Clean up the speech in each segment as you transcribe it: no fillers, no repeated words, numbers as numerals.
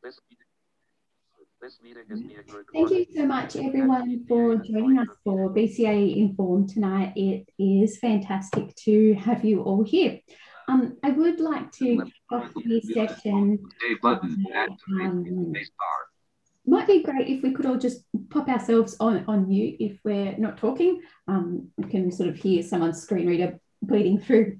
Thank you so much, everyone, for joining us for BCA Inform tonight. It is fantastic to have you all here. I would like to kick off this session. Might be great if we could all just pop ourselves on mute if we're not talking. We can sort of hear someone's screen reader bleeding through.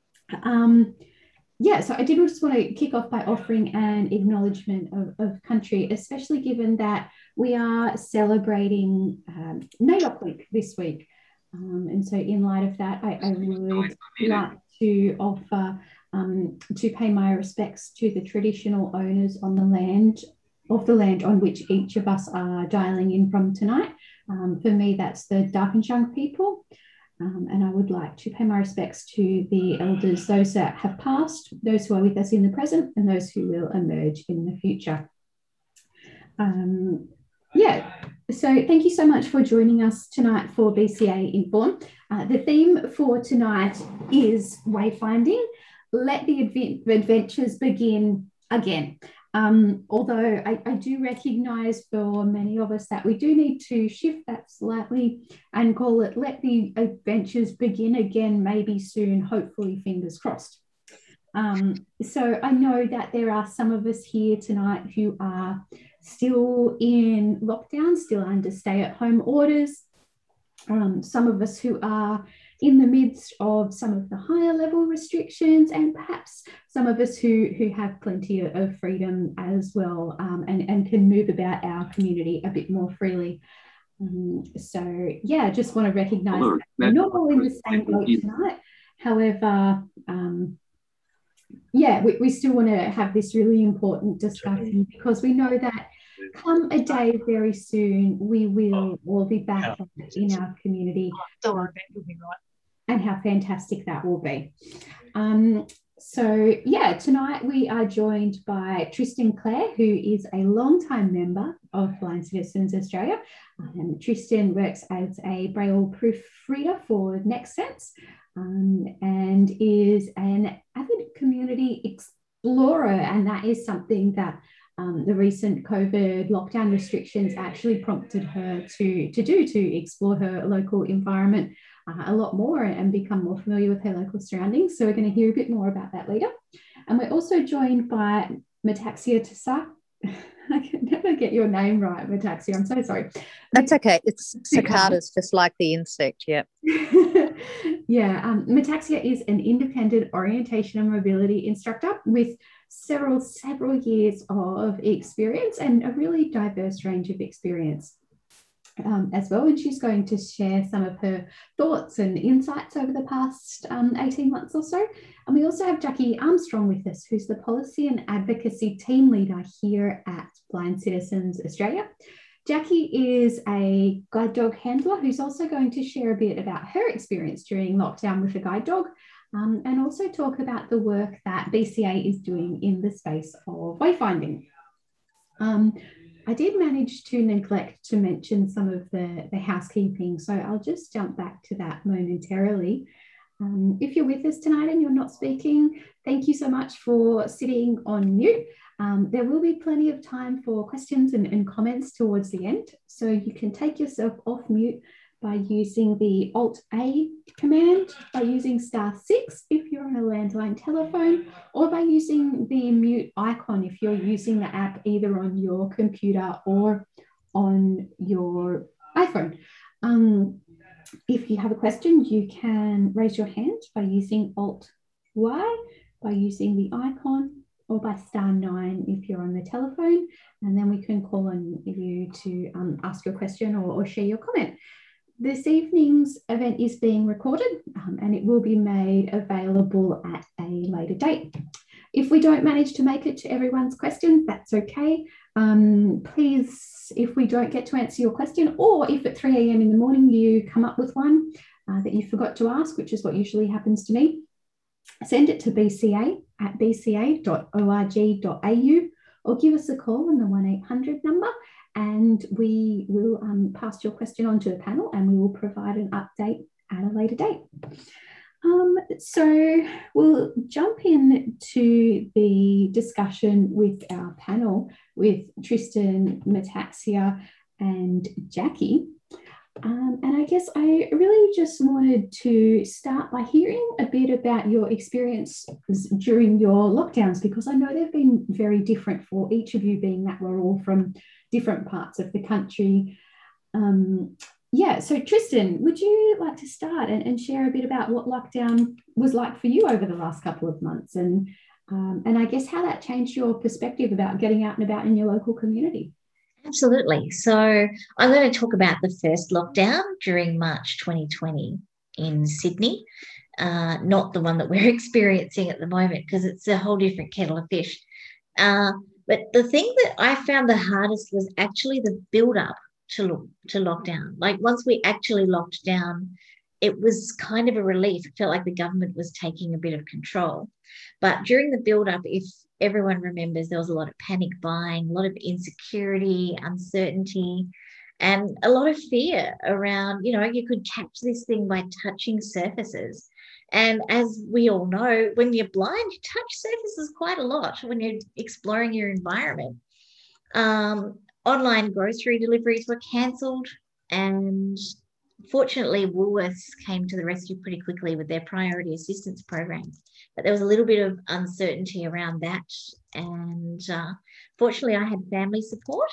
So I did just want to kick off by offering an acknowledgement of country, especially given that we are celebrating NAIDOC Week this week. And so in light of that, I would like to offer to pay my respects to the traditional owners on the land on which each of us are dialing in from tonight. For me, that's the Darkinjung people. And I would like to pay my respects to the elders, those that have passed, those who are with us in the present, and those who will emerge in the future. So thank you so much for joining us tonight for BCA Inform. The theme for tonight is wayfinding. Let the adventures begin again. Although I do recognise for many of us that we do need to shift that slightly and call it let the adventures begin again, maybe soon, hopefully, fingers crossed. So I know that there are some of us here tonight who are still in lockdown, still under stay-at-home orders. Some of us who are in the midst of some of the higher level restrictions, and perhaps some of us who have plenty of freedom as well, and can move about our community a bit more freely. Just want to recognise that we're not all in the same boat tonight. However, we still want to have this really important discussion because we know that come a day very soon, we will all be back in our community. Don't worry, you'll be right. And how fantastic that will be. Tonight we are joined by Tristan Clare, who is a long-time member of Blind Citizens Australia. Tristan works as a Braille proofreader for NextSense and is an avid community explorer, and that is something that the recent COVID lockdown restrictions actually prompted her to explore her local environment a lot more and become more familiar with her local surroundings. So we're going to hear a bit more about that later. And we're also joined by Metaxia Tessa. I can never get your name right, Metaxia. I'm so sorry. That's okay. It's cicadas, just like the insect, yeah. Metaxia is an independent orientation and mobility instructor with several years of experience and a really diverse range of experience as well. And she's going to share some of her thoughts and insights over the past 18 months or so. And we also have Jackie Armstrong with us, who's the policy and advocacy team leader here at Blind Citizens Australia. Jackie is a guide dog handler who's also going to share a bit about her experience during lockdown with a guide dog, and also talk about the work that BCA is doing in the space of wayfinding. I did manage to neglect to mention some of the housekeeping, so I'll just jump back to that momentarily. If you're with us tonight and you're not speaking, thank you so much for sitting on mute. There will be plenty of time for questions and comments towards the end, so you can take yourself off mute by using the Alt-A command, by using *6 if you're on a landline telephone, or by using the mute icon if you're using the app either on your computer or on your iPhone. If you have a question, you can raise your hand by using Alt-Y, by using the icon, or by *9 if you're on the telephone, and then we can call on you to ask your question or share your comment. This evening's event is being recorded and it will be made available at a later date. If we don't manage to make it to everyone's question, that's okay. Please, if we don't get to answer your question, or if at 3 a.m. in the morning you come up with one that you forgot to ask, which is what usually happens to me, send it to bca@bca.org.au or give us a call on the 1-800 number, and we will pass your question on to the panel and we will provide an update at a later date. So we'll jump into the discussion with our panel with Tristan, Metaxia, and Jackie. And I guess I really just wanted to start by hearing a bit about your experience during your lockdowns, because I know they've been very different for each of you, being that we're all from different parts of the country. Yeah, so Tristan, would you like to start and share a bit about what lockdown was like for you over the last couple of months, and I guess how that changed your perspective about getting out and about in your local community? Absolutely. So I'm going to talk about the first lockdown during March 2020 in Sydney, not the one that we're experiencing at the moment, because it's a whole different kettle of fish. But the thing that I found the hardest was actually the build up to lockdown. Like once we actually locked down, it was kind of a relief. It felt like the government was taking a bit of control. But during the build up, if everyone remembers, there was a lot of panic buying, a lot of insecurity, uncertainty, and a lot of fear around, you could catch this thing by touching surfaces. And as we all know, when you're blind, you touch surfaces quite a lot when you're exploring your environment. Online grocery deliveries were cancelled, and fortunately, Woolworths came to the rescue pretty quickly with their priority assistance program. But there was a little bit of uncertainty around that. And fortunately, I had family support.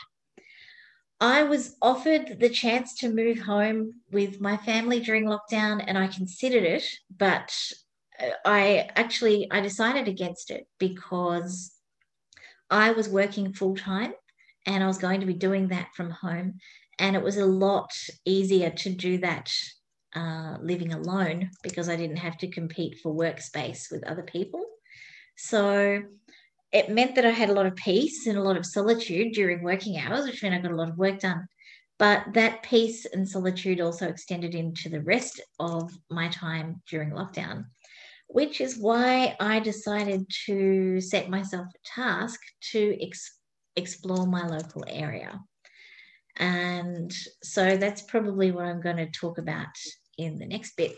I was offered the chance to move home with my family during lockdown, and I considered it, but I decided against it because I was working full time and I was going to be doing that from home. And it was a lot easier to do that living alone because I didn't have to compete for workspace with other people. So it meant that I had a lot of peace and a lot of solitude during working hours, which meant I got a lot of work done. But that peace and solitude also extended into the rest of my time during lockdown, which is why I decided to set myself a task to explore my local area. And so that's probably what I'm going to talk about in the next bit.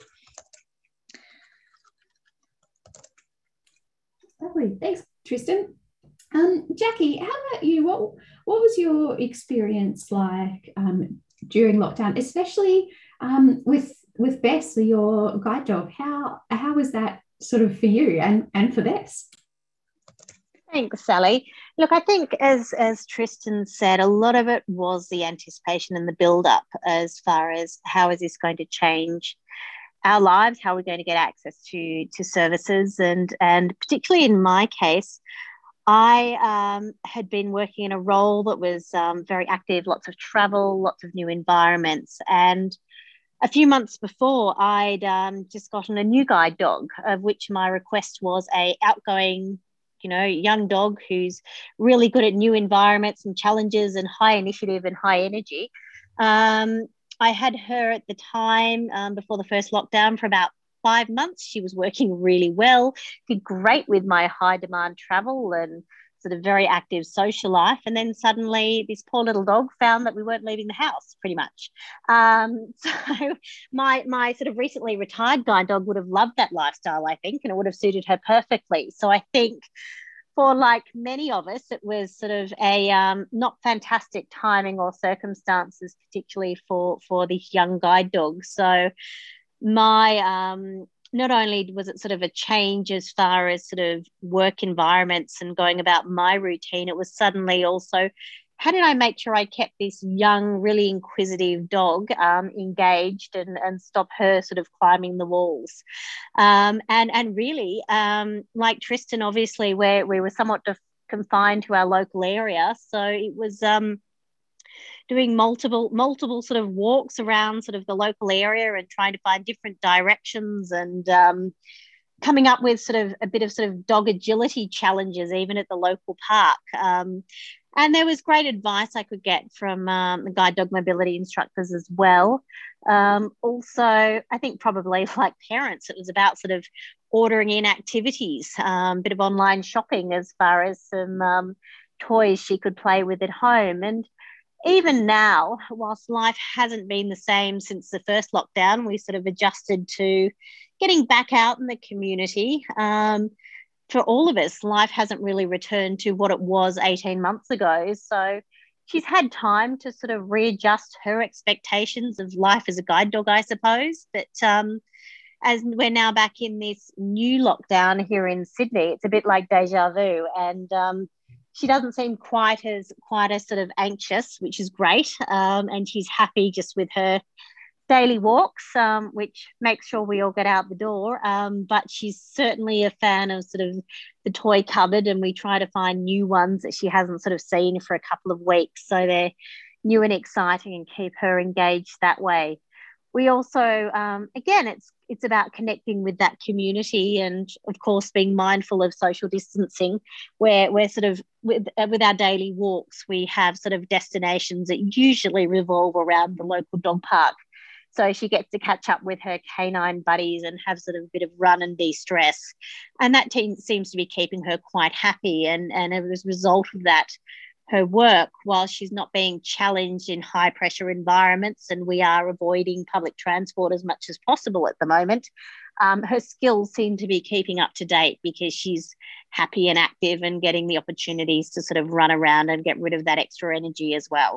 Lovely. Thanks, Tristan. Jackie, how about you? What was your experience like during lockdown, especially with Bess, your guide dog? How was that sort of for you and for Bess? Thanks, Sally. Look, I think as Tristan said, a lot of it was the anticipation and the build-up as far as how is this going to change our lives, how we're going to get access to services, and particularly in my case, I had been working in a role that was very active, lots of travel, lots of new environments, and a few months before, I'd just gotten a new guide dog, of which my request was a outgoing, young dog who's really good at new environments and challenges and high initiative and high energy. I had her at the time before the first lockdown for about 5 months. She was working really well, did great with my high demand travel and sort of very active social life. And then suddenly this poor little dog found that we weren't leaving the house pretty much. So my sort of recently retired guide dog would have loved that lifestyle, I think, and it would have suited her perfectly. So I think for like many of us, it was sort of a not fantastic timing or circumstances, particularly for this young guide dog. So my not only was it sort of a change as far as sort of work environments and going about my routine, it was suddenly also how did I make sure I kept this young, really inquisitive dog engaged and stop her sort of climbing the walls? And really, like Tristan, obviously, where we were somewhat confined to our local area. So it was doing multiple sort of walks around sort of the local area and trying to find different directions and coming up with sort of a bit of sort of dog agility challenges even at the local park. And there was great advice I could get from the guide dog mobility instructors as well. Also, I think probably like parents, it was about sort of ordering in activities, a bit of online shopping as far as some toys she could play with at home. And even now, whilst life hasn't been the same since the first lockdown, we sort of adjusted to getting back out in the community. For all of us, life hasn't really returned to what it was 18 months ago. So she's had time to sort of readjust her expectations of life as a guide dog, I suppose. But as we're now back in this new lockdown here in Sydney, it's a bit like deja vu. And she doesn't seem quite as sort of anxious, which is great. And she's happy just with her daily walks, which makes sure we all get out the door. But she's certainly a fan of sort of the toy cupboard, and we try to find new ones that she hasn't sort of seen for a couple of weeks. So they're new and exciting and keep her engaged that way. We also, again, it's about connecting with that community and, of course, being mindful of social distancing, where we're sort of, with our daily walks, we have sort of destinations that usually revolve around the local dog park. So she gets to catch up with her canine buddies and have sort of a bit of run and de-stress. And that seems to be keeping her quite happy. And as a result of that, her work, while she's not being challenged in high pressure environments, and we are avoiding public transport as much as possible at the moment, her skills seem to be keeping up to date because she's happy and active and getting the opportunities to sort of run around and get rid of that extra energy as well.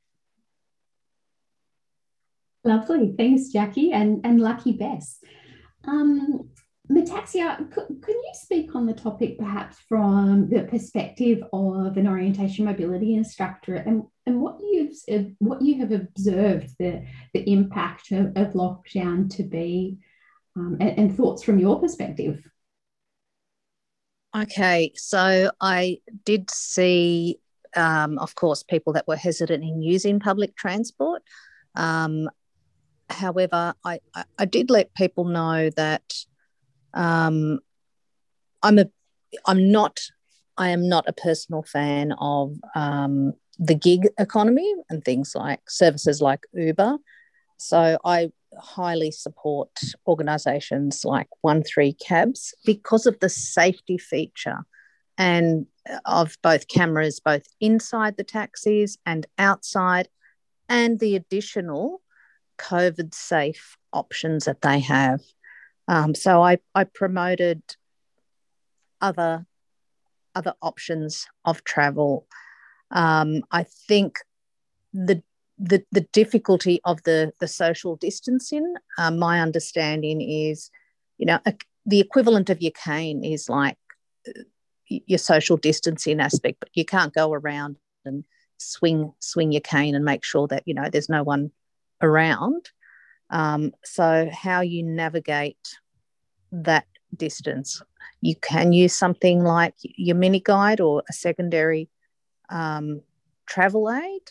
Lovely. Thanks, Jackie and Lucky Bess. Metaxia, could you speak on the topic perhaps from the perspective of an orientation mobility instructor and what you have observed the impact of lockdown to be and thoughts from your perspective? Okay, so I did see, of course, people that were hesitant in using public transport. However, I did let people know that I am not a personal fan of the gig economy and things like services like Uber. So I highly support organisations like 13Cabs because of the safety feature and of both cameras, both inside the taxis and outside, and the additional COVID safe options that they have. So I promoted other options of travel. I think the difficulty of the social distancing, my understanding is, the equivalent of your cane is like your social distancing aspect, but you can't go around and swing your cane and make sure that, there's no one around. So how you navigate that distance, you can use something like your mini guide or a secondary travel aid.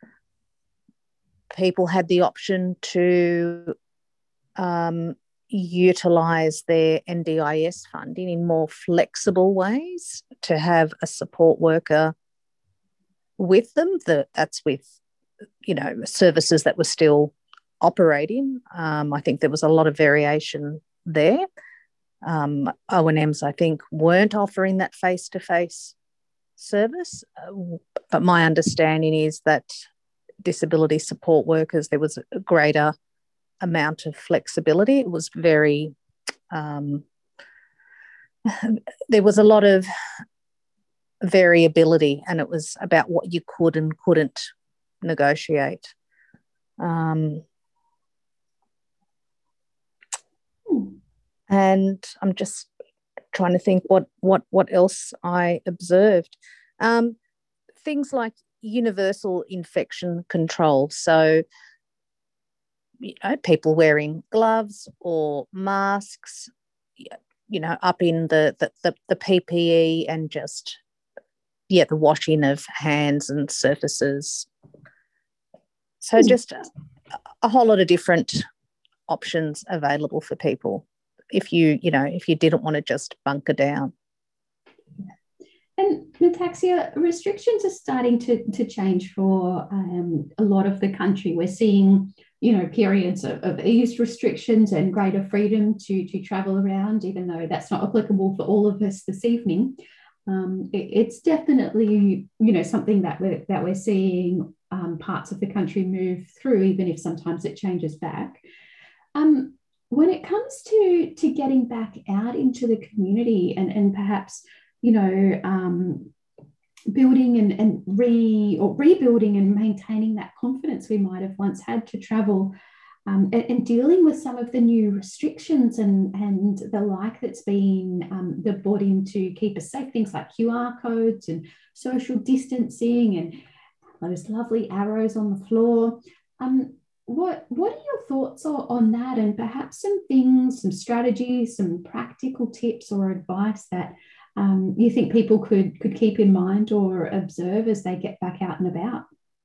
People had the option to utilise their NDIS funding in more flexible ways, to have a support worker with them. That's with, services that were still operating. I think there was a lot of variation there. O&Ms, I think, weren't offering that face-to-face service, but my understanding is that disability support workers, there was a greater amount of flexibility. It was very, there was a lot of variability, and it was about what you could and couldn't negotiate. And I'm just trying to think what else I observed. Things like universal infection control. So, people wearing gloves or masks, up in the PPE, and just, the washing of hands and surfaces. So just a whole lot of different options available for people if you didn't want to just bunker down. And Metaxia, restrictions are starting to change for a lot of the country. We're seeing, periods of eased restrictions and greater freedom to travel around, even though that's not applicable for all of us this evening. It's definitely, something that we're seeing parts of the country move through, even if sometimes it changes back. When it comes to getting back out into the community and perhaps, building and rebuilding and maintaining that confidence we might have once had to travel, and dealing with some of the new restrictions and the like that's been brought in to keep us safe, things like QR codes and social distancing and those lovely arrows on the floor. What are your thoughts on that, and perhaps some things, some strategies, some practical tips or advice that you think people could keep in mind or observe as they get back out and about?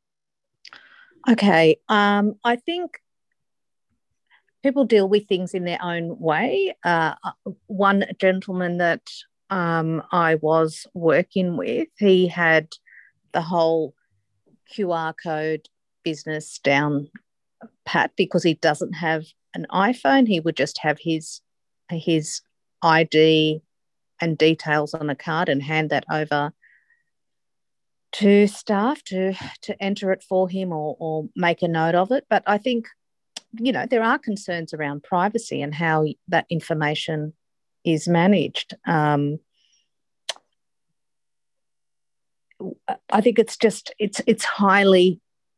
Okay, I think people deal with things in their own way. One gentleman that I was working with, he had the whole QR code business down pat because he doesn't have an iPhone. He would just have his ID and details on a card and hand that over to staff to enter it for him or make a note of it. But I think, there are concerns around privacy and how that information is managed. I think it's highly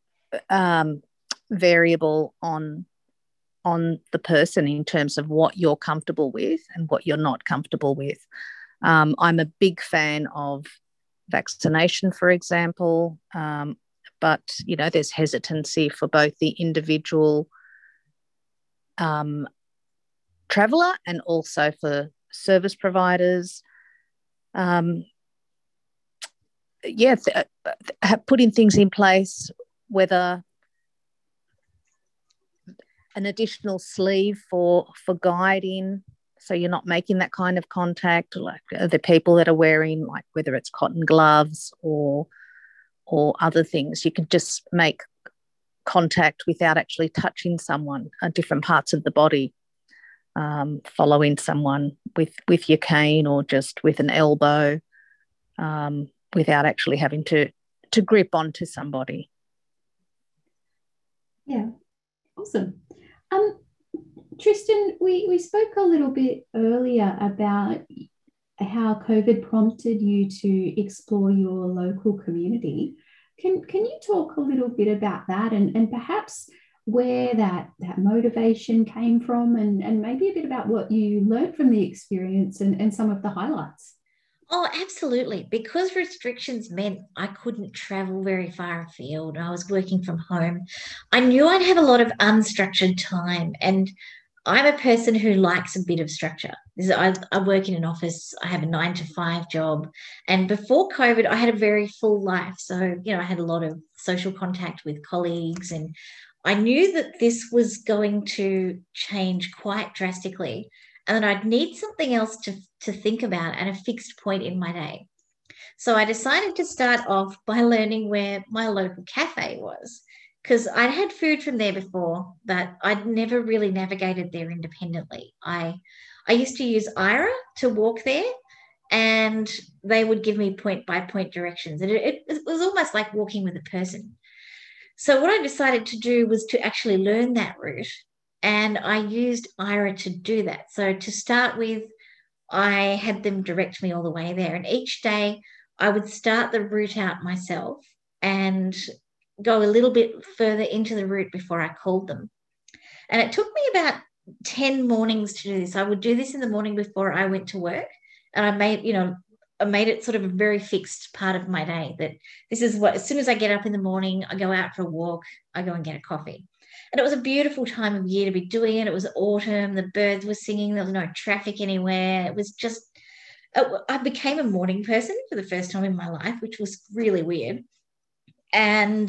variable on the person in terms of what you're comfortable with and what you're not comfortable with. I'm a big fan of vaccination, for example, but there's hesitancy for both the individual traveller and also for service providers. Putting things in place, whether an additional sleeve for guiding, so you're not making that kind of contact, like the people that are wearing, like whether it's cotton gloves or other things, you can just make contact without actually touching someone at different parts of the body, following someone with your cane or just with an elbow, without actually having to grip onto somebody. Yeah, awesome. Tristan, we spoke a little bit earlier about how COVID prompted you to explore your local community. Can you talk a little bit about that and perhaps where that motivation came from and maybe a bit about what you learned from the experience and some of the highlights? Oh, absolutely. Because restrictions meant I couldn't travel very far afield. I was working from home. I knew I'd have a lot of unstructured time, and I'm a person who likes a bit of structure. I work in an office. I have a 9 to 5 job. And before COVID, I had a very full life. So, I had a lot of social contact with colleagues, and I knew that this was going to change quite drastically and that I'd need something else to think about at a fixed point in my day. So I decided to start off by learning where my local cafe was, because I'd had food from there before, but I'd never really navigated there independently. I used to use Aira to walk there, and they would give me point-by-point directions. And it was almost like walking with a person. So what I decided to do was to actually learn that route, and I used Aira to do that. So to start with, I had them direct me all the way there. And each day I would start the route out myself and go a little bit further into the route before I called them. And it took me about 10 mornings to do this. I would do this in the morning before I went to work. And I made it sort of a very fixed part of my day, that this is what, as soon as I get up in the morning, I go out for a walk, I go and get a coffee. And it was a beautiful time of year to be doing it. It was autumn, the birds were singing, there was no traffic anywhere. It was just, I became a morning person for the first time in my life, which was really weird. And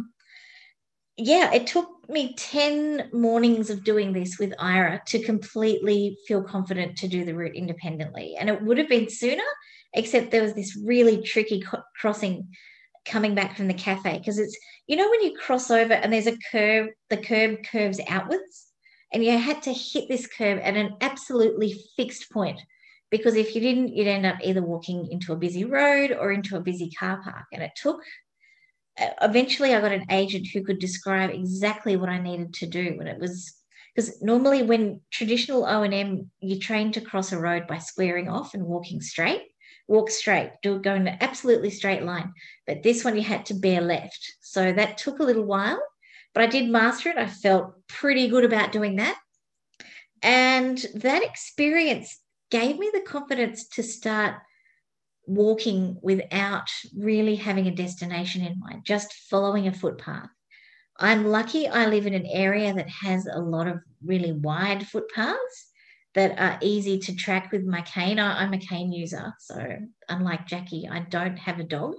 it took me 10 mornings of doing this with Aira to completely feel confident to do the route independently. And it would have been sooner, except there was this really tricky crossing coming back from the cafe, because it's, when you cross over and there's a curve, the curb curves outwards, and you had to hit this curve at an absolutely fixed point, because if you didn't, you'd end up either walking into a busy road or into a busy car park. And it took eventually I got an agent who could describe exactly what I needed to do. And it was because normally when traditional O&M, you train to cross a road by squaring off and walking straight. Walk straight, go in an absolutely straight line. But this one you had to bear left. So that took a little while, but I did master it. I felt pretty good about doing that. And that experience gave me the confidence to start walking without really having a destination in mind, just following a footpath. I'm lucky I live in an area that has a lot of really wide footpaths that are easy to track with my cane. I'm a cane user, so unlike Jackie, I don't have a dog.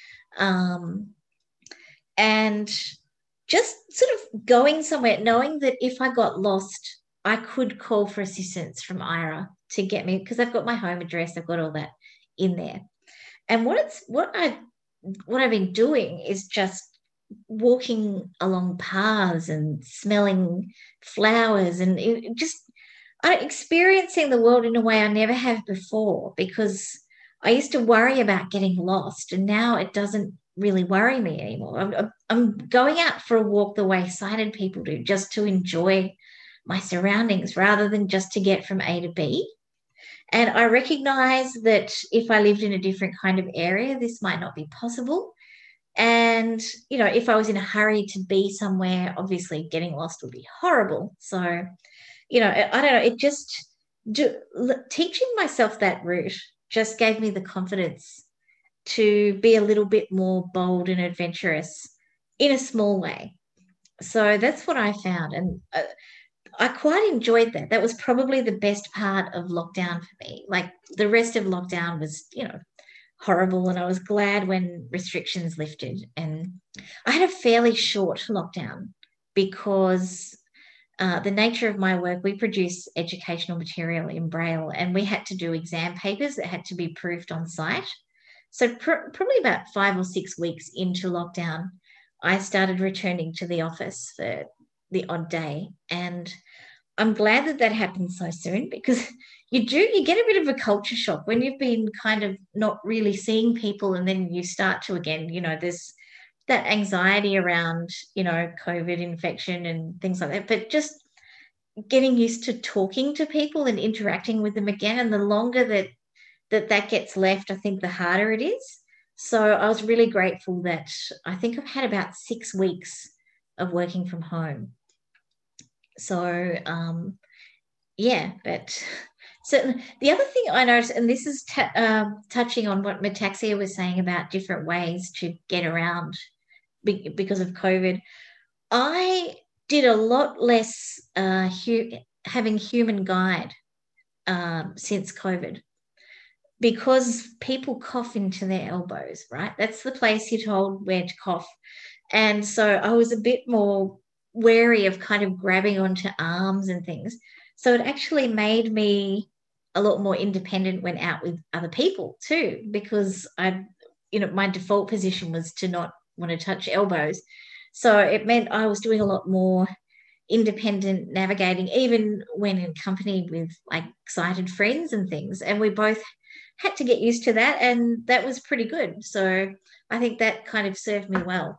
And just sort of going somewhere, knowing that if I got lost, I could call for assistance from Aira to get me, because I've got my home address, I've got all that in there. And what I've been doing is just walking along paths and smelling flowers and experiencing the world in a way I never have before, because I used to worry about getting lost, and now it doesn't really worry me anymore. I'm going out for a walk the way sighted people do, just to enjoy my surroundings rather than just to get from A to B. And I recognize that if I lived in a different kind of area, this might not be possible. And, if I was in a hurry to be somewhere, obviously getting lost would be horrible. So, I don't know, it just teaching myself that route just gave me the confidence to be a little bit more bold and adventurous in a small way. So that's what I found. And I quite enjoyed that. That was probably the best part of lockdown for me. Like the rest of lockdown was, horrible. And I was glad when restrictions lifted. And I had a fairly short lockdown because the nature of my work, we produce educational material in Braille, and we had to do exam papers that had to be proofed on site. So probably about 5 or 6 weeks into lockdown, I started returning to the office for the odd day. And I'm glad that happened so soon, because you get a bit of a culture shock when you've been kind of not really seeing people, and then you start to again, there's that anxiety around, COVID infection and things like that. But just getting used to talking to people and interacting with them again. And the longer that gets left, I think the harder it is. So I was really grateful that I think I've had about 6 weeks of working from home. So, but certainly the other thing I noticed, and this is touching on what Metaxia was saying about different ways to get around because of COVID, I did a lot less having human guide since COVID, because people cough into their elbows, right? That's the place you're told where to cough. And so I was a bit more wary of kind of grabbing onto arms and things. So it actually made me a lot more independent when out with other people too, because my default position was to not want to touch elbows. So it meant I was doing a lot more independent navigating, even when in company with like sighted friends and things. And we both had to get used to that, and that was pretty good. So I think that kind of served me well.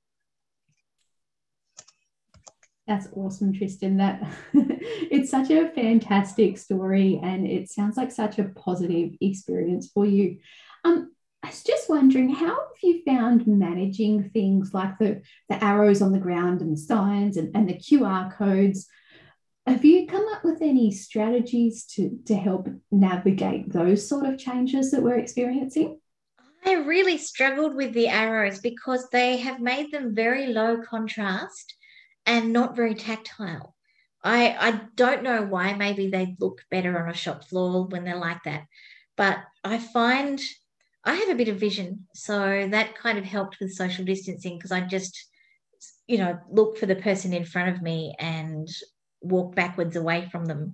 That's awesome, Tristan. That it's such a fantastic story, and it sounds like such a positive experience for you. I was just wondering, how have you found managing things like the arrows on the ground and the signs and the QR codes? Have you come up with any strategies to help navigate those sort of changes that we're experiencing? I really struggled with the arrows because they have made them very low contrast and not very tactile. I don't know why. Maybe they look better on a shop floor when they're like that. But I find I have a bit of vision, so that kind of helped with social distancing, because I just, look for the person in front of me and walk backwards away from them.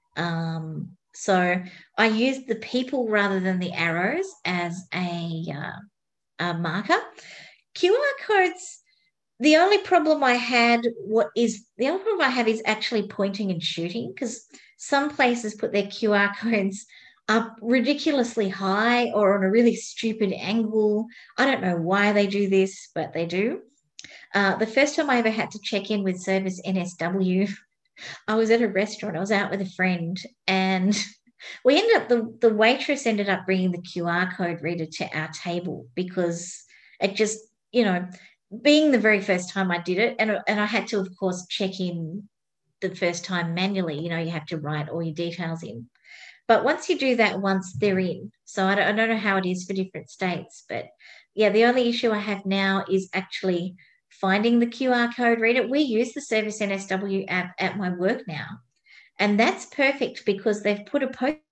So I used the people rather than the arrows as a marker. QR codes, the only problem I have is actually pointing and shooting, because some places put their QR codes up ridiculously high or on a really stupid angle. I don't know why they do this, but they do. The first time I ever had to check in with Service NSW, I was at a restaurant. I was out with a friend, and we ended up, the waitress ended up bringing the QR code reader to our table because it just, being the very first time I did it, and I had to, of course, check in the first time manually. You have to write all your details in. But once you do that once, they're in. So I don't know how it is for different states. But yeah, the only issue I have now is actually finding the QR code reader. We use the Service NSW app at my work now. And that's perfect because they've put a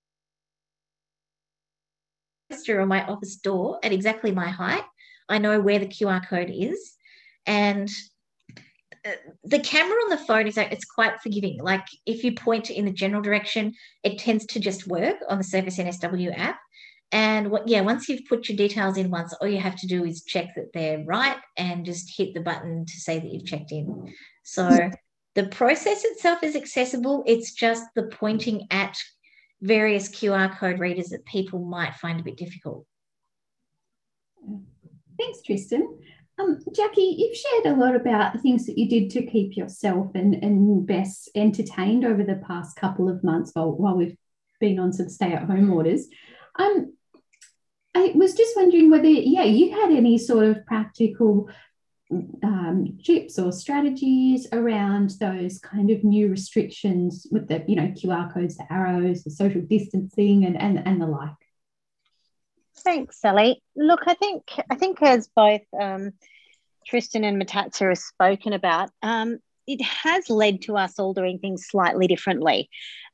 poster on my office door at exactly my height. I know where the QR code is. And the camera on the phone it's quite forgiving. Like if you point in the general direction, it tends to just work on the Service NSW app. And once you've put your details in once, all you have to do is check that they're right and just hit the button to say that you've checked in. So the process itself is accessible. It's just the pointing at various QR code readers that people might find a bit difficult. Thanks, Tristan. Jackie, you've shared a lot about the things that you did to keep yourself and Bess entertained over the past couple of months while we've been on some stay-at-home orders. I was just wondering whether, you had any sort of practical tips or strategies around those kind of new restrictions with the, QR codes, the arrows, the social distancing and the like. Thanks, Sally. Look, I think as both Tristan and Matatsa have spoken about, it has led to us all doing things slightly differently.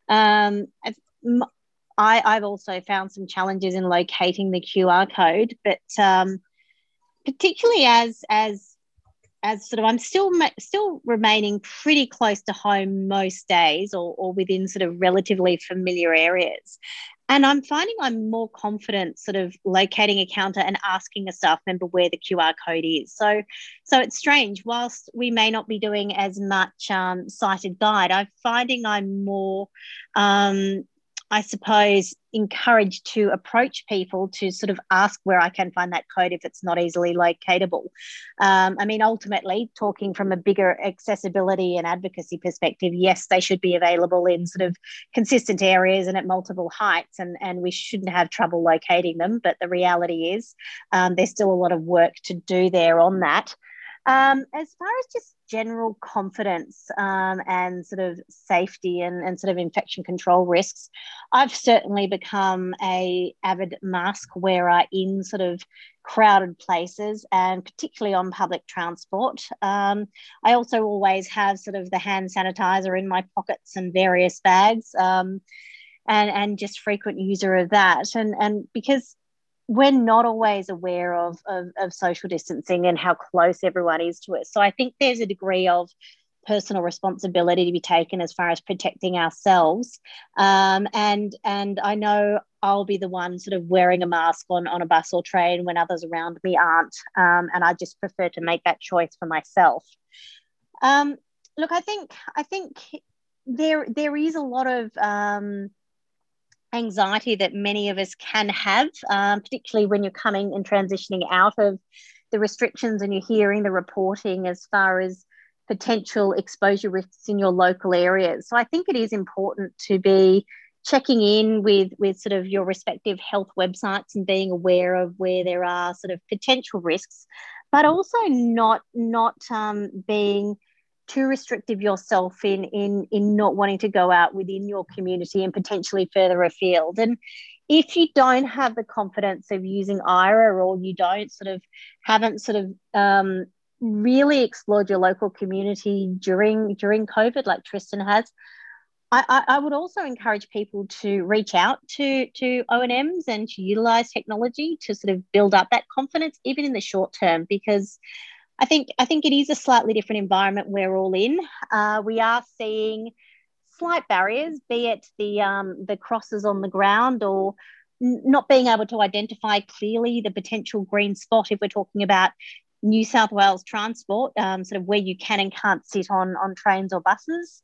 I've also found some challenges in locating the QR code, but particularly as sort of I'm still remaining pretty close to home most days or within sort of relatively familiar areas. And I'm finding I'm more confident sort of locating a counter and asking a staff member where the QR code is. So it's strange. Whilst we may not be doing as much sighted guide, I'm finding I'm more, I suppose, encouraged to approach people to sort of ask where I can find that code if it's not easily locatable. Ultimately, talking from a bigger accessibility and advocacy perspective, yes, they should be available in sort of consistent areas and at multiple heights, and we shouldn't have trouble locating them. But the reality is there's still a lot of work to do there on that. As far as just general confidence and sort of safety and sort of infection control risks, I've certainly become a avid mask wearer in sort of crowded places and particularly on public transport. I also always have sort of the hand sanitizer in my pockets and various bags and just frequent user of that. And because we're not always aware of social distancing and how close everyone is to us. So I think there's a degree of personal responsibility to be taken as far as protecting ourselves. And I know I'll be the one sort of wearing a mask on a bus or train when others around me aren't. And I just prefer to make that choice for myself. Look, I think there is a lot of anxiety that many of us can have, particularly when you're coming and transitioning out of the restrictions and you're hearing the reporting as far as potential exposure risks in your local areas. So I think it is important to be checking in with sort of your respective health websites and being aware of where there are sort of potential risks, but also not being too restrictive yourself in not wanting to go out within your community and potentially further afield. And if you don't have the confidence of using Aira, or you haven't really explored your local community during COVID like Tristan has, I would also encourage people to reach out to O&Ms and to utilize technology to sort of build up that confidence, even in the short term, because I think it is a slightly different environment we're all in. We are seeing slight barriers, be it the crosses on the ground or not being able to identify clearly the potential green spot if we're talking about New South Wales transport, sort of where you can and can't sit on trains or buses.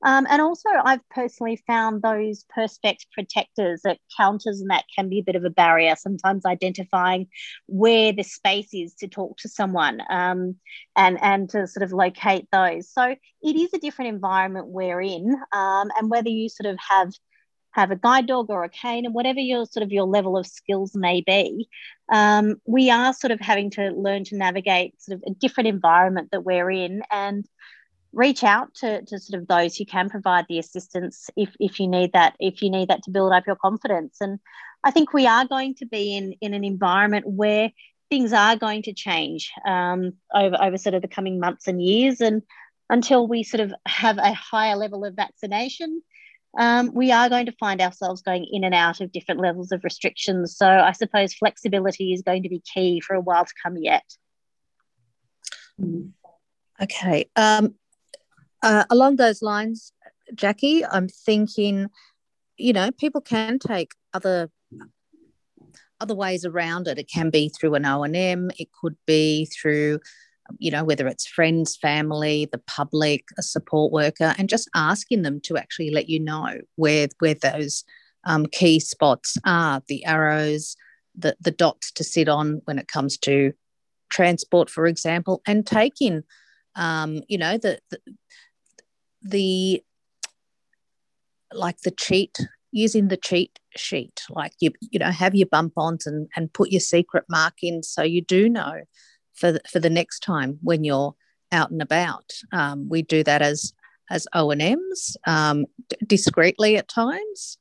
And also, I've personally found those Perspex protectors at counters, and that can be a bit of a barrier, sometimes identifying where the space is to talk to someone, and to sort of locate those. So it is a different environment we're in, and whether you sort of have a guide dog or a cane, and whatever your sort of your level of skills may be, we are sort of having to learn to navigate sort of a different environment that we're in, and reach out to sort of those who can provide the assistance if you need that to build up your confidence. And I think we are going to be in an environment where things are going to change over sort of the coming months and years, and until we sort of have a higher level of vaccination, we are going to find ourselves going in and out of different levels of restrictions. So I suppose flexibility is going to be key for a while to come yet. Okay. Along those lines, Jackie, I'm thinking, people can take other ways around it. It can be through an O&M. It could be through, whether it's friends, family, the public, a support worker, and just asking them to actually let you know where those key spots are, the arrows, the dots to sit on when it comes to transport, for example, and taking, the using the cheat sheet, like have your bump ons and put your secret mark in, so you do know for the next time when you're out and about. We do that as O&Ms, discreetly at times,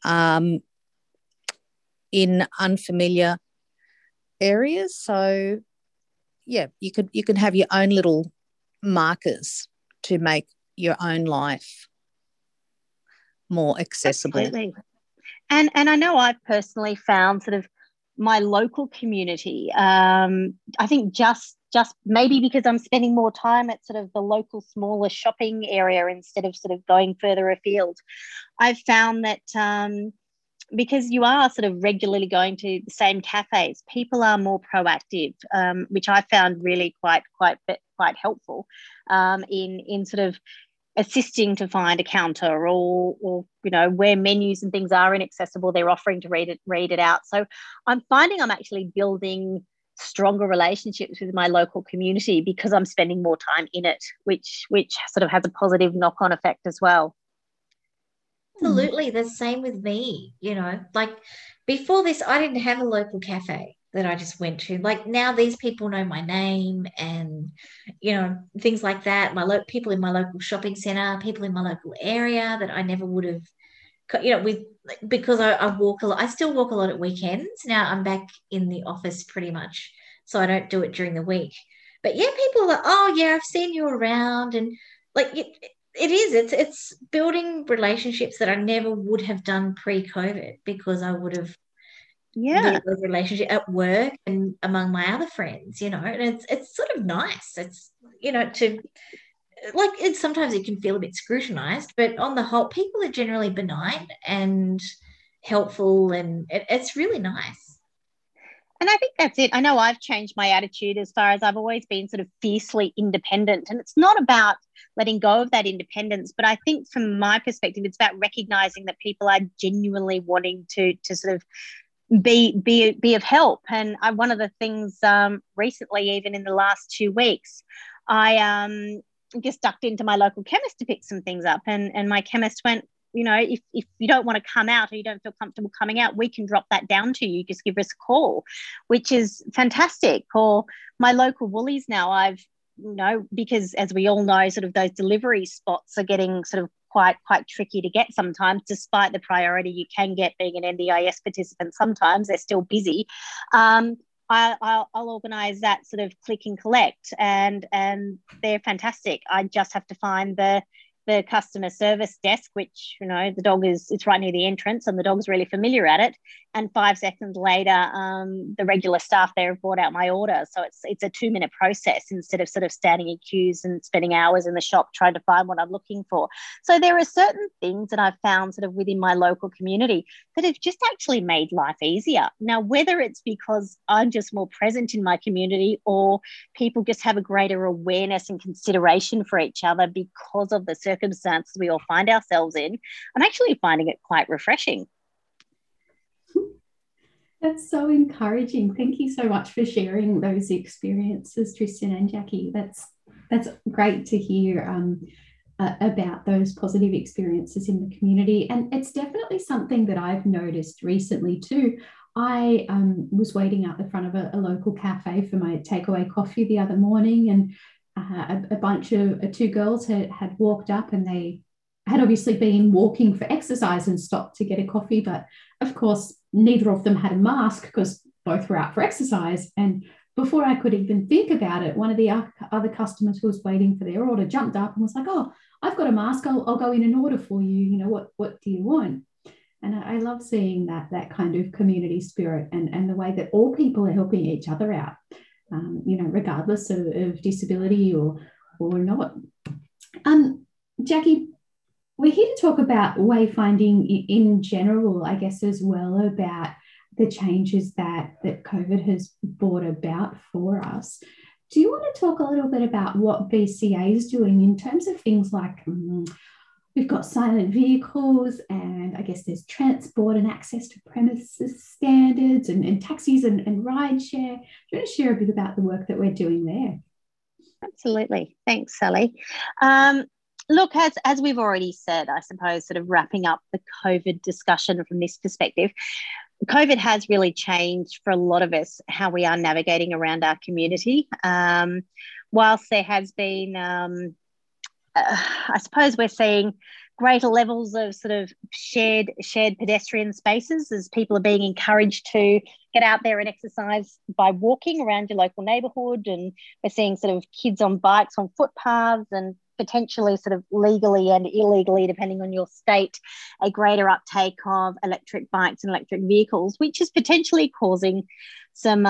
in unfamiliar areas. So yeah, you can have your own little markers to make your own life more accessible. Absolutely. And I know I've personally found sort of my local community, I think just maybe because I'm spending more time at sort of the local smaller shopping area instead of sort of going further afield, I've found that because you are sort of regularly going to the same cafes, people are more proactive, which I found really quite helpful in sort of assisting to find a counter, or where menus and things are inaccessible, they're offering to read it out. So I'm finding I'm actually building stronger relationships with my local community because I'm spending more time in it, which sort of has a positive knock-on effect as well. Absolutely. The same with me, like before this, I didn't have a local cafe that I just went to. Like now these people know my name and, things like that. People in my local shopping center, people in my local area that I never would have, because I walk a lot. I still walk a lot at weekends. Now I'm back in the office pretty much, so I don't do it during the week. But yeah, people are like, oh yeah, I've seen you around. And like, it's building relationships that I never would have done pre-COVID, because I would have built a relationship at work and among my other friends, and it's sort of nice. It's, to like, sometimes it can feel a bit scrutinized, but on the whole, people are generally benign and helpful, and it's really nice. And I think that's it. I know I've changed my attitude as far as I've always been sort of fiercely independent. And it's not about letting go of that independence, but I think from my perspective, it's about recognizing that people are genuinely wanting to sort of be of help. And one of the things recently, even in the last 2 weeks, I just ducked into my local chemist to pick some things up. And my chemist went, if you don't want to come out or you don't feel comfortable coming out, we can drop that down to you. Just give us a call, which is fantastic. Or my local Woolies now, because as we all know, sort of those delivery spots are getting sort of quite tricky to get sometimes, despite the priority you can get being an NDIS participant. Sometimes they're still busy. I'll organise that sort of click and collect, and they're fantastic. I just have to find the customer service desk, which, the dog it's right near the entrance and the dog's really familiar at it. And 5 seconds later, the regular staff there have brought out my order. So it's a 2-minute process instead of sort of standing in queues and spending hours in the shop trying to find what I'm looking for. So there are certain things that I've found sort of within my local community that have just actually made life easier. Now, whether it's because I'm just more present in my community or people just have a greater awareness and consideration for each other because of the circumstances circumstances we all find ourselves in, I'm actually finding it quite refreshing. That's so encouraging. Thank you so much for sharing those experiences, Tristan and Jackie. That's great to hear about those positive experiences in the community. And it's definitely something that I've noticed recently too. I was waiting out the front of a local cafe for my takeaway coffee the other morning, and a bunch of two girls had walked up, and they had obviously been walking for exercise and stopped to get a coffee. But of course, neither of them had a mask because both were out for exercise. And before I could even think about it, one of the other customers who was waiting for their order jumped up and was like, "Oh, I've got a mask. I'll go in and order for you. You know, what do you want?" And I love seeing that kind of community spirit and the way that all people are helping each other out, regardless of disability or not. Jackie, we're here to talk about wayfinding in general, I guess, as well, about the changes that COVID has brought about for us. Do you want to talk a little bit about what BCA is doing in terms of things like we've got silent vehicles, and I guess there's transport and access to premises standards and taxis and ride share? Do you want to share a bit about the work that we're doing there? Absolutely. Thanks, Sally. Look, as we've already said, I suppose, sort of wrapping up the COVID discussion from this perspective, COVID has really changed for a lot of us how we are navigating around our community. Whilst there has been, I suppose we're seeing greater levels of sort of shared pedestrian spaces as people are being encouraged to get out there and exercise by walking around your local neighbourhood. And we're seeing sort of kids on bikes on footpaths, and potentially sort of legally and illegally, depending on your state, a greater uptake of electric bikes and electric vehicles, which is potentially causing some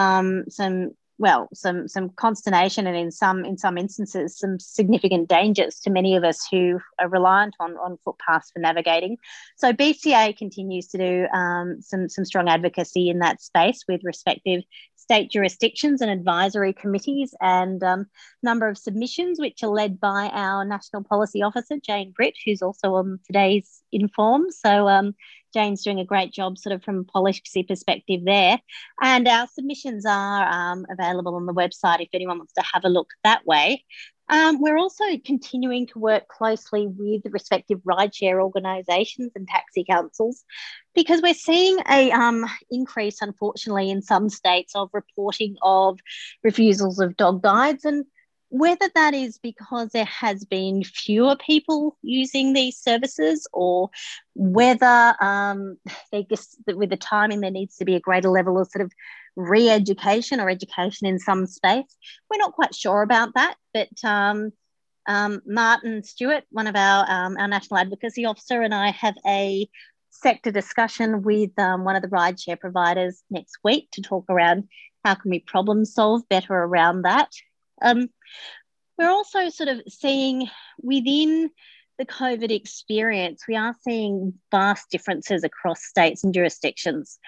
consternation, and in some instances some significant dangers to many of us who are reliant on footpaths for navigating. So BCA continues to do some strong advocacy in that space with respective state jurisdictions and advisory committees, and number of submissions which are led by our National Policy Officer, Jane Britt, who's also on today's Inform. So Jane's doing a great job sort of from a policy perspective there. And our submissions are available on the website if anyone wants to have a look that way. We're also continuing to work closely with the respective rideshare organisations and taxi councils, because we're seeing a increase, unfortunately, in some states of reporting of refusals of dog guides. And whether that is because there has been fewer people using these services, or whether they just, with the timing, there needs to be a greater level of sort of re-education or education in some space. We're not quite sure about that, but Martin Stewart, one of our National Advocacy Officer, and I have a sector discussion with one of the rideshare providers next week to talk around how can we problem solve better around that. We're also sort of seeing within the COVID experience, we are seeing vast differences across states and jurisdictions.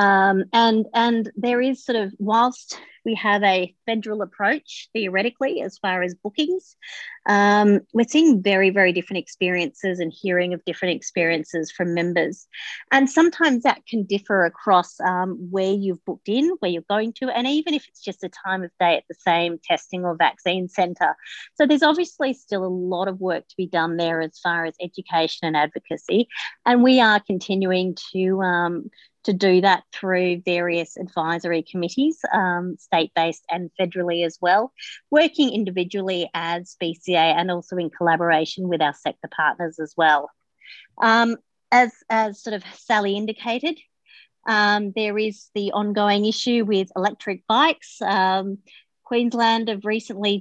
And there is sort of, whilst we have a federal approach theoretically as far as bookings, we're seeing very, very different experiences and hearing of different experiences from members. And sometimes that can differ across where you've booked in, where you're going to, and even if it's just a time of day at the same testing or vaccine centre. So there's obviously still a lot of work to be done there as far as education and advocacy. And we are continuing to do that through various advisory committees, state-based and federally as well, working individually as BCA and also in collaboration with our sector partners as well. As sort of Sally indicated, there is the ongoing issue with electric bikes. Queensland have recently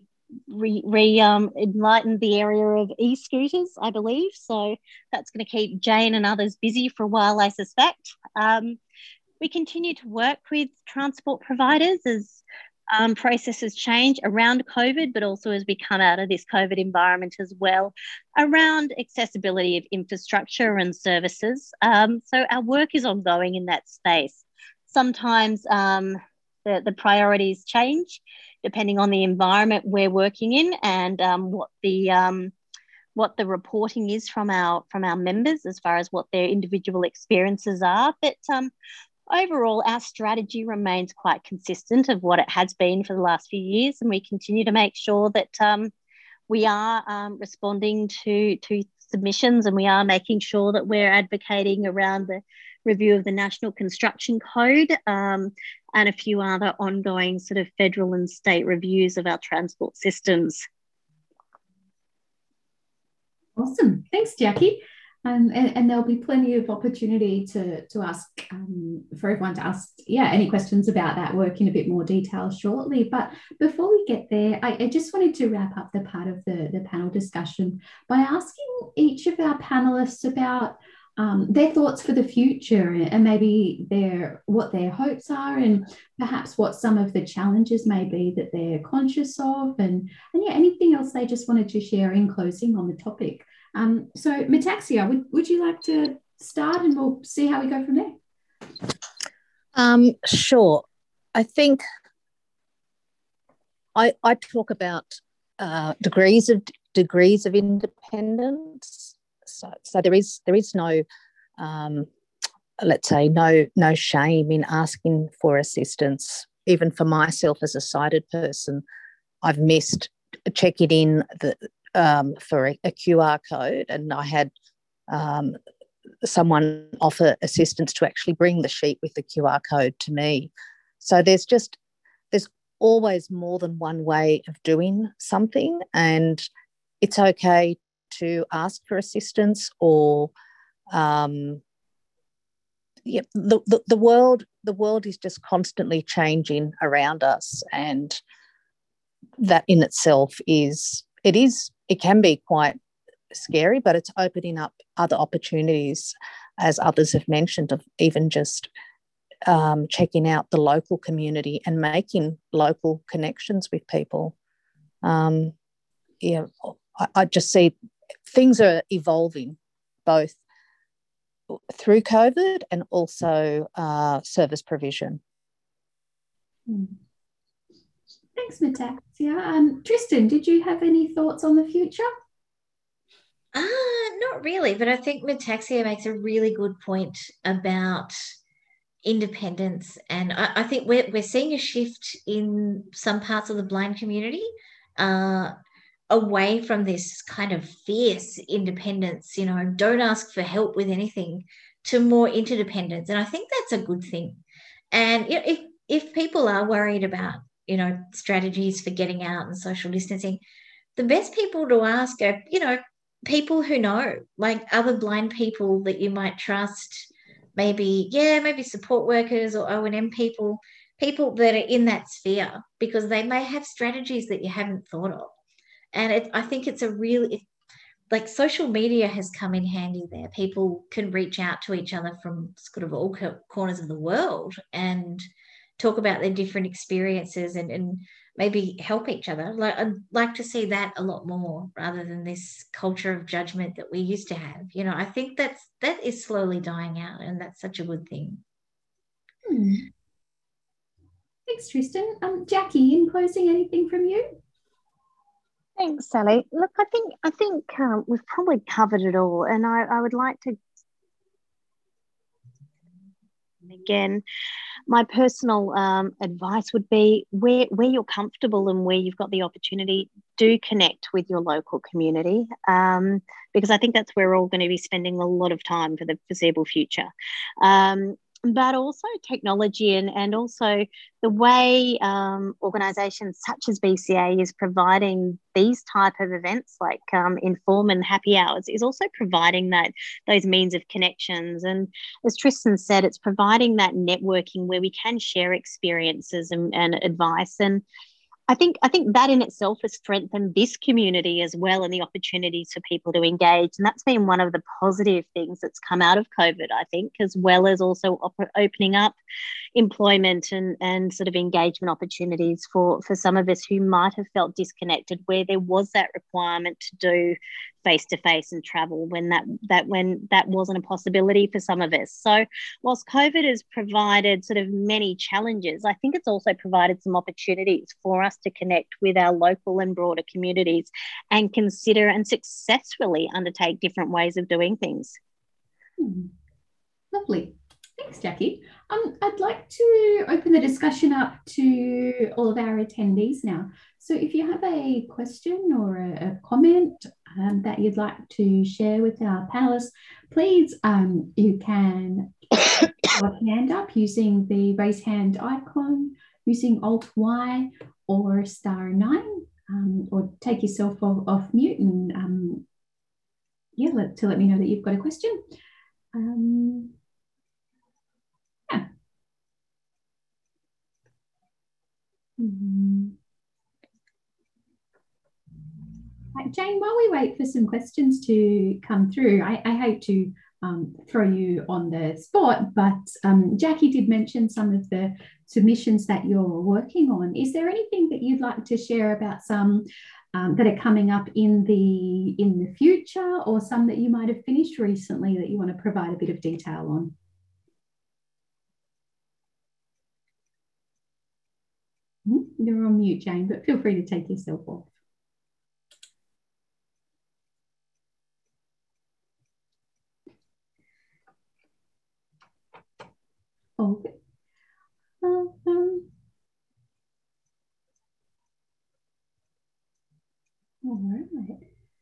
enlightened the area of e-scooters, I believe. So that's going to keep Jane and others busy for a while, I suspect. We continue to work with transport providers as processes change around COVID, but also as we come out of this COVID environment as well, around accessibility of infrastructure and services. So our work is ongoing in that space. Sometimes the priorities change depending on the environment we're working in and what what the reporting is from our members as far as what their individual experiences are. But overall, our strategy remains quite consistent of what it has been for the last few years, and we continue to make sure that we are responding to submissions, and we are making sure that we're advocating around the review of the National Construction Code and a few other ongoing sort of federal and state reviews of our transport systems. Awesome. Thanks, Jackie. And there'll be plenty of opportunity to ask, for everyone to ask, any questions about that work in a bit more detail shortly. But before we get there, I just wanted to wrap up the part of the panel discussion by asking each of our panelists about their thoughts for the future, and maybe what their hopes are, and perhaps what some of the challenges may be that they're conscious of, and anything else they just wanted to share in closing on the topic. So Metaxia, would you like to start, and we'll see how we go from there? Sure. I think I talk about degrees of independence. So there is no, let's say, no shame in asking for assistance. Even for myself as a sighted person, I've missed checking in for a QR code, and I had someone offer assistance to actually bring the sheet with the QR code to me. So there's always more than one way of doing something, and it's okay to ask for assistance, or the world is just constantly changing around us, and that in itself it can be quite scary, but it's opening up other opportunities, as others have mentioned, of even just checking out the local community and making local connections with people. I just see things are evolving both through COVID and also service provision. Thanks, Metaxia. Tristan, did you have any thoughts on the future? Not really, but I think Metaxia makes a really good point about independence, and I think we're seeing a shift in some parts of the blind community away from this kind of fierce independence, don't ask for help with anything, to more interdependence. And I think that's a good thing. And if people are worried about, strategies for getting out and social distancing, the best people to ask are, people who know, like other blind people that you might trust, maybe support workers or O&M people that are in that sphere, because they may have strategies that you haven't thought of. And I think it's like social media has come in handy there. People can reach out to each other from sort of all corners of the world and talk about their different experiences and maybe help each other. I'd like to see that a lot more, rather than this culture of judgment that we used to have. I think that is slowly dying out, and that's such a good thing. Thanks, Tristan. Jackie, in closing, anything from you? Thanks, Sally. Look, I think we've probably covered it all, and I would like to, again, my personal advice would be where you're comfortable and where you've got the opportunity, do connect with your local community, because I think that's where we're all going to be spending a lot of time for the foreseeable future. But also technology and also the way organisations such as BCA is providing these type of events like Inform and Happy Hours is also providing those means of connections. And as Tristan said, it's providing that networking where we can share experiences and advice. And I think that in itself has strengthened this community as well, and the opportunities for people to engage. And that's been one of the positive things that's come out of COVID, I think, as well as also opening up employment and sort of engagement opportunities for some of us who might have felt disconnected, where there was that requirement to do face-to-face and travel when that wasn't a possibility for some of us. So whilst COVID has provided sort of many challenges, I think it's also provided some opportunities for us to connect with our local and broader communities and consider and successfully undertake different ways of doing things. Lovely. Thanks, Jackie. I'd like to open the discussion up to all of our attendees now. So if you have a question or a comment that you'd like to share with our panelists, please, you can put your hand up using the raise hand icon, using Alt-Y or *9, or take yourself off mute and to let me know that you've got a question. Jane, while we wait for some questions to come through, I hate to throw you on the spot, but Jackie did mention some of the submissions that you're working on. Is there anything that you'd like to share about some that are coming up in the future, or some that you might have finished recently that you want to provide a bit of detail on? You're on mute, Jane, but feel free to take yourself off. Okay. All right.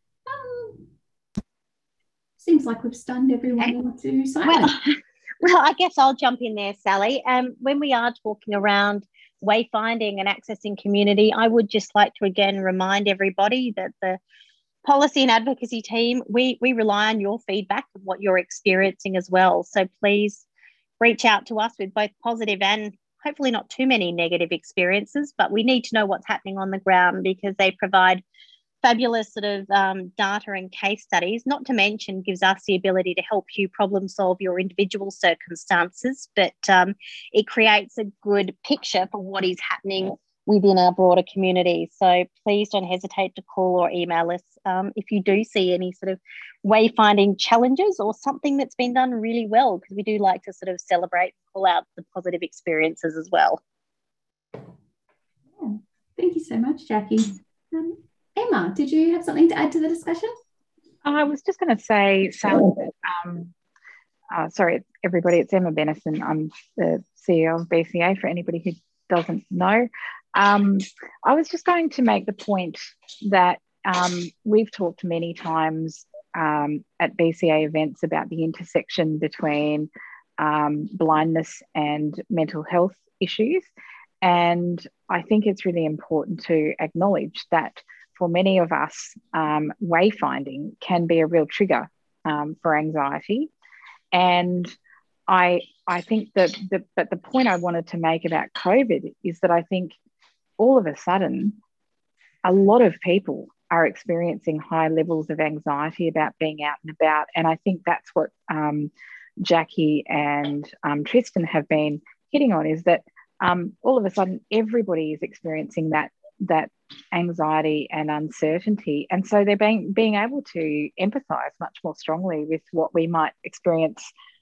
Seems like we've stunned everyone into silence. Well, I guess I'll jump in there, Sally. When we are talking around wayfinding and accessing community, I would just like to again remind everybody that the policy and advocacy team, we rely on your feedback of what you're experiencing as well. So please reach out to us with both positive and hopefully not too many negative experiences, but we need to know what's happening on the ground, because they provide fabulous sort of data and case studies, not to mention gives us the ability to help you problem solve your individual circumstances, but it creates a good picture for what is happening within our broader community. So please don't hesitate to call or email us if you do see any sort of wayfinding challenges or something that's been done really well, because we do like to sort of celebrate and call out the positive experiences as well. Yeah. Thank you so much, Jackie. Emma, did you have something to add to the discussion? I was just going to say, Sally, that, sorry, everybody, it's Emma Bennison. I'm the CEO of BCA, for anybody who doesn't know. I was just going to make the point that we've talked many times at BCA events about the intersection between blindness and mental health issues. And I think it's really important to acknowledge that for many of us, wayfinding can be a real trigger for anxiety. And I think that the point I wanted to make about COVID is that I think all of a sudden, a lot of people are experiencing high levels of anxiety about being out and about. And I think that's what Jackie and Tristan have been hitting on, is that all of a sudden everybody is experiencing that anxiety and uncertainty, and so they're being able to empathize much more strongly with what we might experience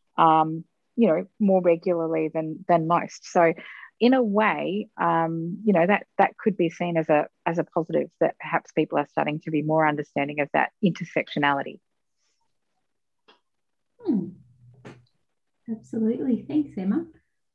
more regularly than most. So in a way, that could be seen as a positive, that perhaps people are starting to be more understanding of that intersectionality. Absolutely. Thanks, Emma.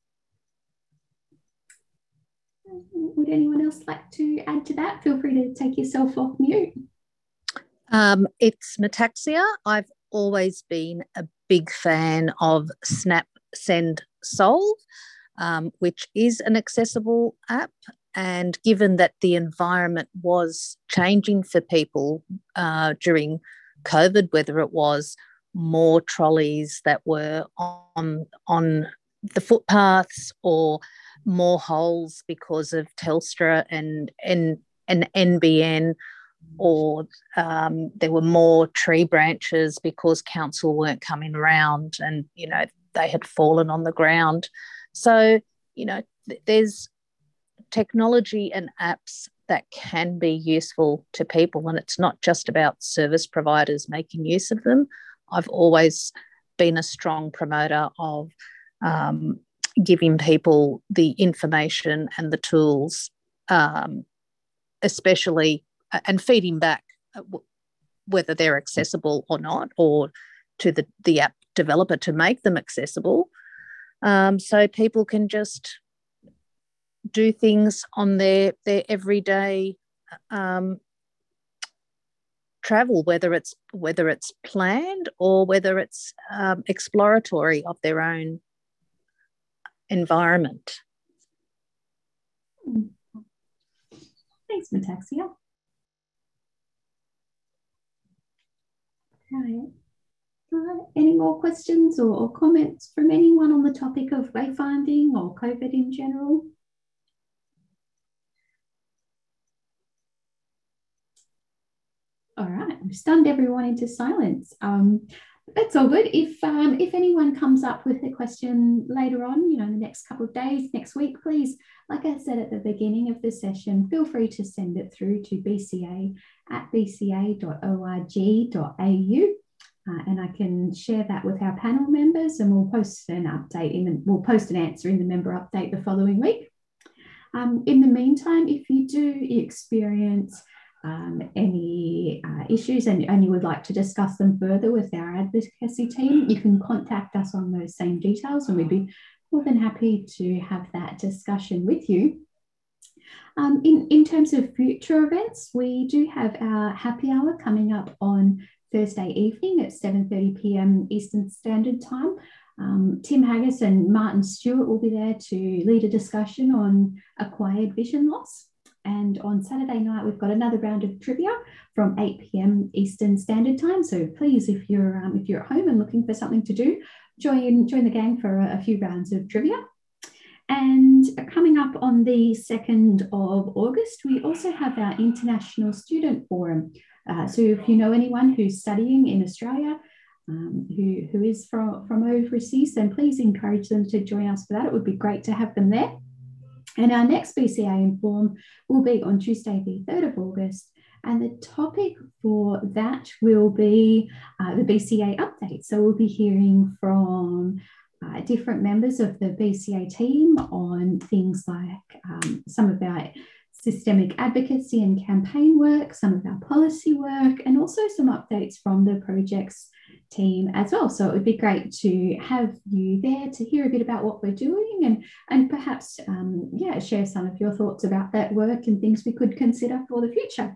Would anyone else like to add to that? Feel free to take yourself off mute. It's Metaxia. I've always been a big fan of Snap Send Solve, which is an accessible app. And given that the environment was changing for people during COVID, whether it was more trolleys that were on the footpaths or more holes because of Telstra and NBN, or there were more tree branches because council weren't coming around and, they had fallen on the ground. So, there's technology and apps that can be useful to people, and it's not just about service providers making use of them. I've always been a strong promoter of giving people the information and the tools, especially, and feeding back whether they're accessible or not, or to the app developer to make them accessible, so people can just do things on their everyday travel, whether it's planned or whether it's exploratory of their own environment. Thanks, Metaxia. Okay. Any more questions or comments from anyone on the topic of wayfinding or COVID in general? All right, we've stunned everyone into silence. That's all good. If anyone comes up with a question later on, in the next couple of days, next week, please, like I said at the beginning of the session, feel free to send it through to bca@bca.org.au. And I can share that with our panel members, and we'll post an update we'll post an answer in the member update the following week. In the meantime, if you do experience any issues and you would like to discuss them further with our advocacy team, you can contact us on those same details, and we'd be more than happy to have that discussion with you. In terms of future events, we do have our happy hour coming up on Thursday evening at 7:30 p.m. Eastern Standard Time. Tim Haggis and Martin Stewart will be there to lead a discussion on acquired vision loss. And on Saturday night, we've got another round of trivia from 8 p.m. Eastern Standard Time. So please, if you're at home and looking for something to do, join the gang for a few rounds of trivia. And coming up on the 2nd of August, we also have our International Student Forum. So if you know anyone who's studying in Australia, who is from overseas, then please encourage them to join us for that. It would be great to have them there. And our next BCA Inform will be on Tuesday, the 3rd of August. And the topic for that will be the BCA update. So we'll be hearing from different members of the BCA team on things like some of our systemic advocacy and campaign work, some of our policy work, and also some updates from the projects team as well. So it would be great to have you there to hear a bit about what we're doing and perhaps share some of your thoughts about that work and things we could consider for the future.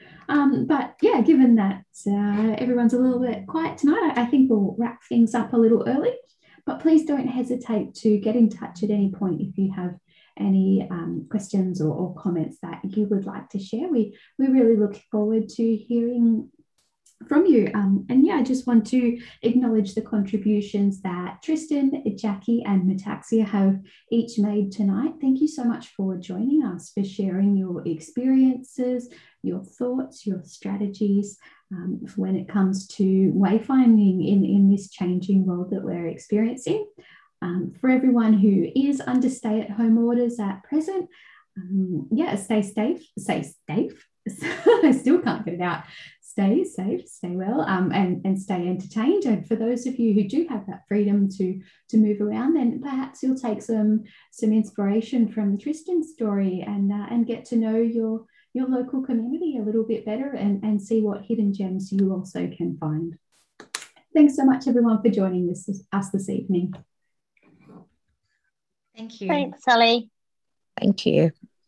But yeah, given that everyone's a little bit quiet tonight, I think we'll wrap things up a little early. But please don't hesitate to get in touch at any point if you have any questions or comments that you would like to share. We really look forward to hearing from you. And yeah, I just want to acknowledge the contributions that Tristan, Jackie and Metaxia have each made tonight. Thank you so much for joining us, for sharing your experiences, your thoughts, your strategies when it comes to wayfinding in this changing world that we're experiencing. For everyone who is under stay-at-home orders at present, stay safe. I still can't get it out. Stay safe, stay well, and stay entertained. And for those of you who do have that freedom to move around, then perhaps you'll take some inspiration from Tristan's story and get to know your local community a little bit better and see what hidden gems you also can find. Thanks so much, everyone, for joining us this evening. Thank you. Thanks, Sally. Thank you.